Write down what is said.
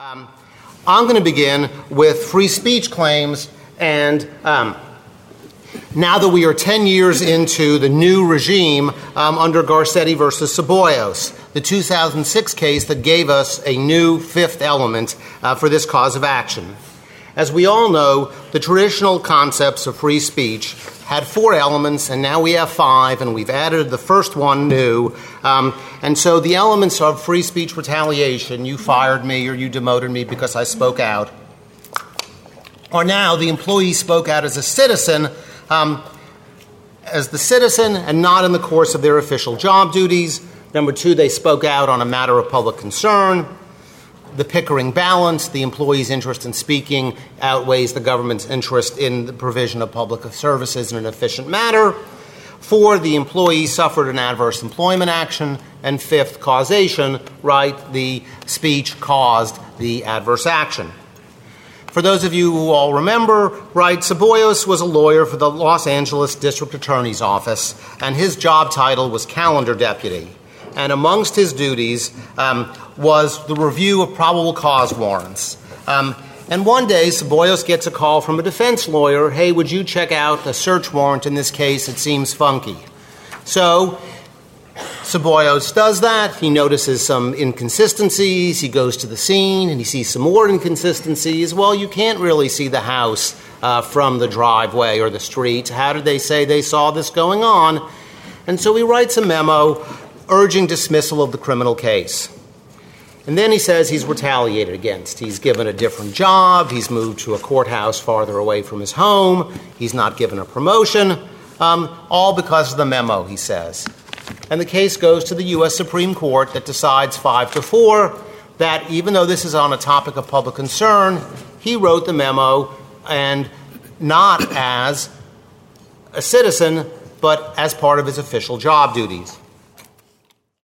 I'm going to begin with free speech claims, and now that we are 10 years into the new regime under Garcetti versus Ceballos, the 2006 case that gave us a new fifth element for this cause of action. As we all know, the traditional concepts of free speech had four elements, and now we have five, and we've added the first one new. And so the elements of free speech retaliation, you fired me or you demoted me because I spoke out, are now the employee spoke out as a citizen, and not in the course of their official job duties. Number two, they spoke out on a matter of public concern. The Pickering balance, the employee's interest in speaking outweighs the government's interest in the provision of public services in an efficient manner. Four, the employee suffered an adverse employment action. And fifth, causation, right, the speech caused the adverse action. For those of you who all remember, right, Ceballos was a lawyer for the Los Angeles District Attorney's Office, and his job title was calendar deputy. And amongst his duties was the review of probable cause warrants. And one day, Ceballos gets a call from a defense lawyer, hey, would you check out the search warrant in this case? It seems funky. So Ceballos does that. He notices some inconsistencies. He goes to the scene, and he sees some more inconsistencies. Well, you can't really see the house from the driveway or the street. How did they say they saw this going on? And so he writes a memo urging dismissal of the criminal case. And then he says he's retaliated against. He's given a different job. He's moved to a courthouse farther away from his home. He's not given a promotion, all because of the memo, he says. And the case goes to the U.S. Supreme Court that decides 5-4 that even though this is on a topic of public concern, he wrote the memo and not as a citizen, but as part of his official job duties.